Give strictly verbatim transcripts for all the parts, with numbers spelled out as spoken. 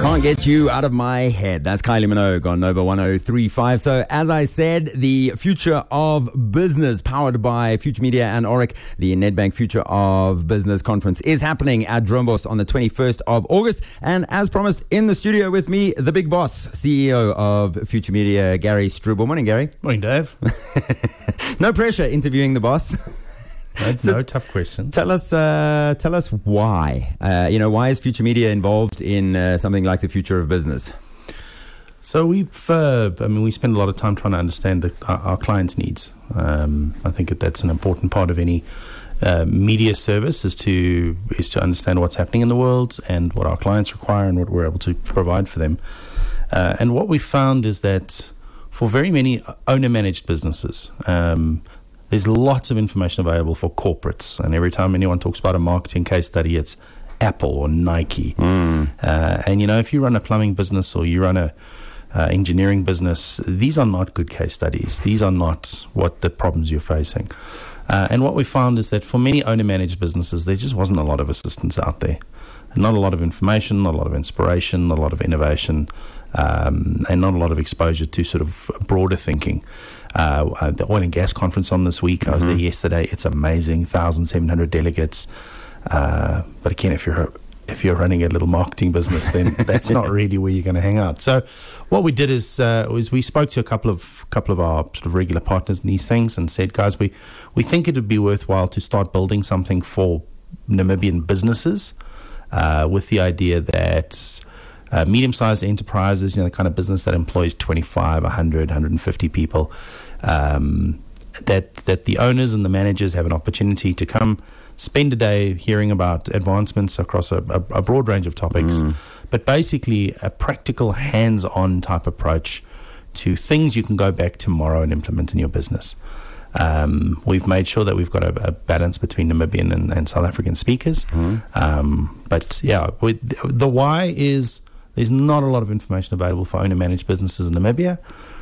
Can't get you out of my head. That's Kylie Minogue on Nova one oh three point five. So, as I said, the future of business, powered by Future Media and Oric, the Nedbank Future of Business Conference is happening at Drombos on the twenty-first of August. And as promised, in the studio with me, the big boss, C E O of Future Media, Gary Struble. Morning, Gary. Morning, Dave. No pressure interviewing the boss. No, so no tough questions. Tell us, uh, tell us why. Uh, you know, why is Future Media involved in uh, something like the future of business? So we've, uh, I mean, we spend a lot of time trying to understand the, our, our clients' needs. Um, I think that that's an important part of any uh, media service is to is to understand what's happening in the world and what our clients require and what we're able to provide for them. Uh, and what we found is that for very many owner-managed businesses, um, there's lots of information available for corporates, and every time anyone talks about a marketing case study, it's Apple or Nike. Mm. Uh, and, you know, if you run a plumbing business or you run a uh, engineering business, these are not good case studies. These are not what the problems you're facing. Uh, and what we found is that for many owner-managed businesses, there just wasn't a lot of assistance out there. Not a lot of information, not a lot of inspiration, not a lot of innovation, um, and not a lot of exposure to sort of broader thinking. Uh, uh, the oil and gas conference on this week, I was mm-hmm. there yesterday. It's amazing, one thousand seven hundred delegates. Uh, but again, if you're if you're running a little marketing business, then that's not really where you're going to hang out. So, what we did is uh, was we spoke to a couple of couple of our sort of regular partners in these things and said, guys, we we think it would be worthwhile to start building something for Namibian businesses, uh, with the idea that Uh, medium-sized enterprises, you know, the kind of business that employs twenty-five, one hundred, one hundred fifty people, um, that that the owners and the managers have an opportunity to come spend a day hearing about advancements across a, a, a broad range of topics, mm. but basically a practical, hands-on type approach to things you can go back tomorrow and implement in your business. Um, we've made sure that we've got a, a balance between Namibian and, and South African speakers. Mm. Um, but yeah, with, the why is there's not a lot of information available for owner-managed businesses in Namibia,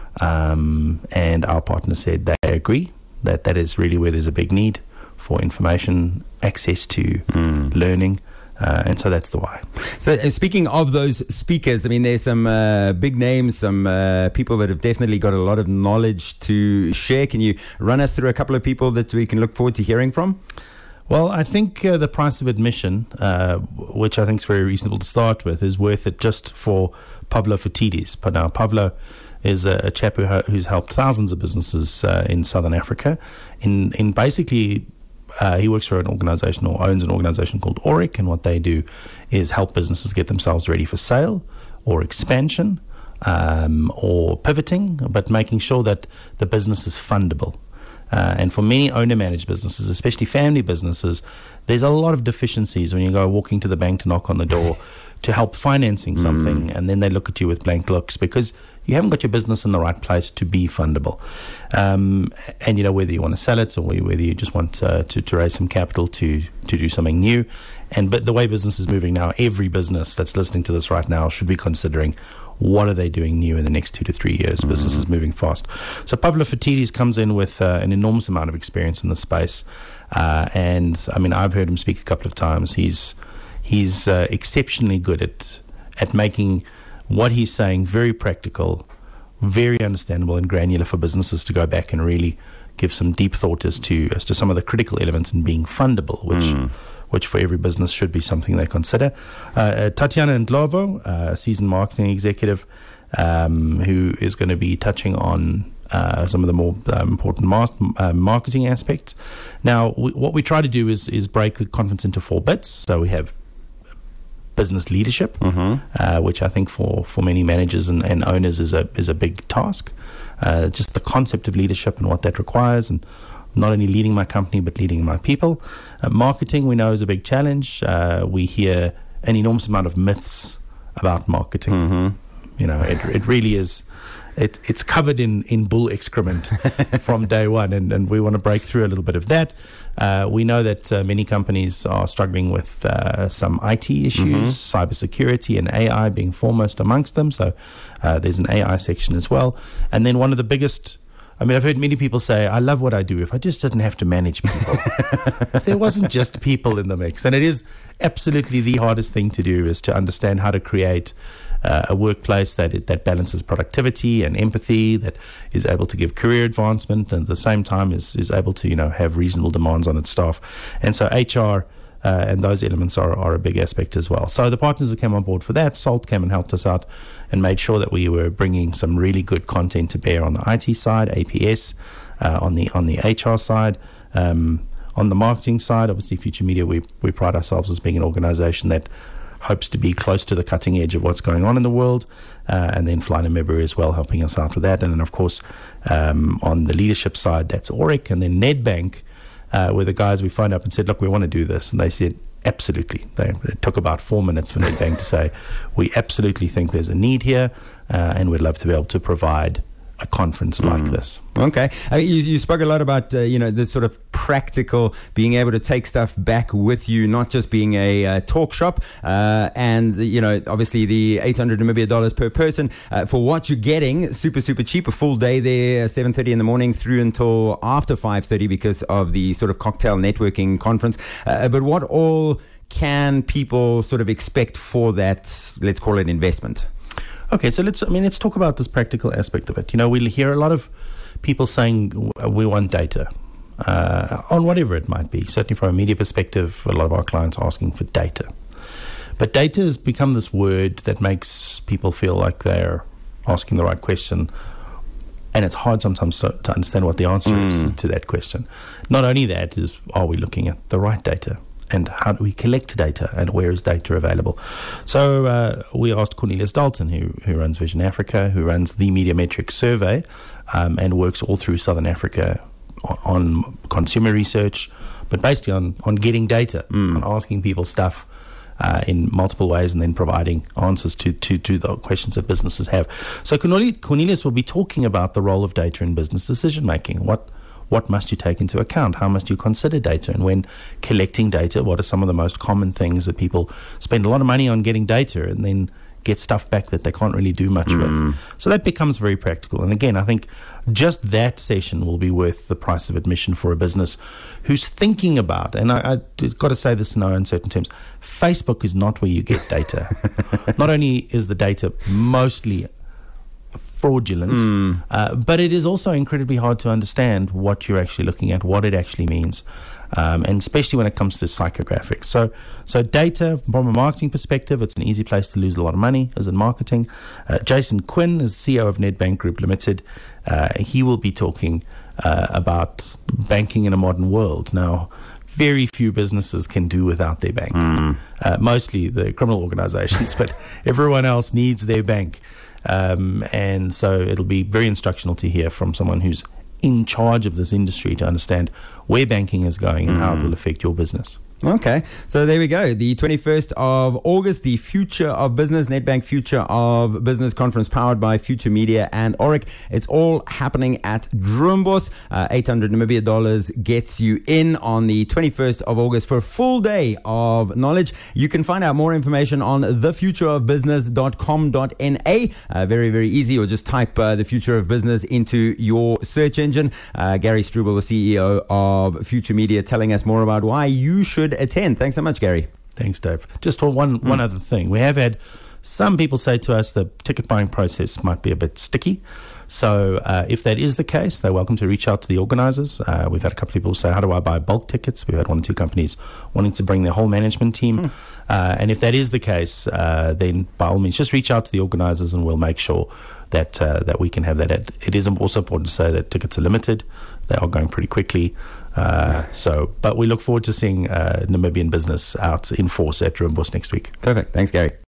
um, and our partners said they agree that that is really where there's a big need for information, access to mm. learning, uh, and so that's the why. So uh, speaking of those speakers, I mean, there's some uh, big names, some uh, people that have definitely got a lot of knowledge to share. Can you run us through a couple of people that we can look forward to hearing from? Well, I think uh, the price of admission, uh, which I think is very reasonable to start with, is worth it just for Pavlo Phitidis. But now Pavlo is a, a chap who ha- who's helped thousands of businesses uh, in Southern Africa. In in basically, uh, he works for an organization or owns an organization called Oric, and what they do is help businesses get themselves ready for sale or expansion um, or pivoting, but making sure that the business is fundable. Uh, and for many owner-managed businesses, especially family businesses, there's a lot of deficiencies when you go walking to the bank to knock on the door to help financing something, mm. and then they look at you with blank looks because you haven't got your business in the right place to be fundable. Um, and, you know, whether you want to sell it or whether you just want uh, to, to raise some capital to, to do something new. And but the way business is moving now, every business that's listening to this right now should be considering what are they doing new in the next two to three years. Mm-hmm. Business is moving fast. So Pavlo Phitidis comes in with uh, an enormous amount of experience in the space. Uh, and, I mean, I've heard him speak a couple of times. He's he's uh, exceptionally good at at making what he's saying very practical, very understandable and granular for businesses to go back and really give some deep thought as to as to some of the critical elements in being fundable, which... Mm. which for every business should be something they consider. Uh, uh, Tatiana Ndlovu, uh, a seasoned marketing executive, um, who is going to be touching on uh, some of the more uh, important mas- uh, marketing aspects. Now, we, what we try to do is, is break the conference into four bits. So we have business leadership, mm-hmm. uh, which I think for, for many managers and, and owners is a is a big task. Uh, just the concept of leadership and what that requires, and not only leading my company, but leading my people. Uh, marketing, we know, is a big challenge. Uh, we hear an enormous amount of myths about marketing. Mm-hmm. You know, it it really is. It, it's covered in, in bull excrement from day one, and, and we want to break through a little bit of that. Uh, we know that uh, many companies are struggling with uh, some I T issues, mm-hmm. cybersecurity and A I being foremost amongst them. So uh, there's an A I section as well. And then one of the biggest I mean, I've heard many people say, I love what I do if I just didn't have to manage people. If there wasn't just people in the mix. And it is absolutely the hardest thing to do is to understand how to create uh, a workplace that it, that balances productivity and empathy, that is able to give career advancement, and at the same time is is able to, you know, have reasonable demands on its staff. And so H R uh, and those elements are, are a big aspect as well. So the partners that came on board for that, Salt came and helped us out and made sure that we were bringing some really good content to bear on the I T side, A P S, uh, on the on the H R side. Um, On the marketing side, obviously, Future Media, we, we pride ourselves as being an organization that hopes to be close to the cutting edge of what's going on in the world. Uh, and then Flight and Memory as well, helping us out with that. And then, of course, um, on the leadership side, that's Oric. And then Nedbank, uh, were the guys we phoned up and said, look, we want to do this. And they said, absolutely. They, it took about four minutes for Nedbank to say, we absolutely think there's a need here, uh, and we'd love to be able to provide a conference like mm. this. Okay. I mean, you, you spoke a lot about, uh, you know, the sort of practical, being able to take stuff back with you, not just being a uh, talk shop. Uh, and, you know, obviously the eight hundred Namibia dollars per person uh, for what you're getting, super, super cheap, a full day there, seven thirty in the morning through until after five thirty because of the sort of cocktail networking conference. Uh, but what all can people sort of expect for that, let's call it investment? Okay, so let's, I mean, let's talk about this practical aspect of it. You know, we hear a lot of people saying we want data uh, on whatever it might be. Certainly from a media perspective, a lot of our clients are asking for data. But data has become this word that makes people feel like they're asking the right question. And it's hard sometimes to, to understand what the answer mm. is to that question. Not only that, is are we looking at the right data? And how do we collect data, and where is data available? So uh, we asked Cornelius Dalton, who who runs Vision Africa, who runs the Media Metrics Survey, um, and works all through Southern Africa on, on consumer research, but basically on, on getting data, mm. on asking people stuff uh, in multiple ways, and then providing answers to, to, to the questions that businesses have. So Cornelius will be talking about the role of data in business decision making. What What must you take into account? How must you consider data? And when collecting data, what are some of the most common things that people spend a lot of money on getting data and then get stuff back that they can't really do much mm. with? So that becomes very practical. And again, I think just that session will be worth the price of admission for a business who's thinking about, and I, I've got to say this in no uncertain terms, Facebook is not where you get data. Not only is the data mostly fraudulent, mm. uh, but it is also incredibly hard to understand what you're actually looking at, what it actually means, um, and especially when it comes to psychographics. So, so data from a marketing perspective, it's an easy place to lose a lot of money, as in marketing. Uh, Jason Quinn is C E O of Nedbank Group Limited. Uh, he will be talking uh, about banking in a modern world. Now, very few businesses can do without their bank. Mm. Uh, mostly the criminal organizations, but everyone else needs their bank. Um, and so it'll be very instructional to hear from someone who's in charge of this industry to understand where banking is going and mm. how it will affect your business. Okay, so there we go. The twenty-first of August, the Future of Business, Nedbank Future of Business Conference powered by Future Media and Oric. It's all happening at Droombos. Uh, eight hundred Namibia dollars gets you in on the twenty-first of August for a full day of knowledge. You can find out more information on the future of business dot com dot n a. Uh, very, very easy, or just type uh, the Future of Business into your search engine. Uh, Gary Struble, the C E O of Future Media, telling us more about why you should attend. Thanks so much, Gary. Thanks, Dave. Just one, one mm. other thing. We have had some people say to us the ticket buying process might be a bit sticky. So uh, if that is the case, they're welcome to reach out to the organizers. Uh, we've had a couple of people say, how do I buy bulk tickets? We've had one or two companies wanting to bring their whole management team. Mm. Uh, and if that is the case, uh, then by all means, just reach out to the organizers and we'll make sure that uh, that we can have that. At, it is also important to say that tickets are limited. They are going pretty quickly. Uh, so, but we look forward to seeing uh, Namibian business out in force at Droombos next week. Perfect. Thanks, Gary.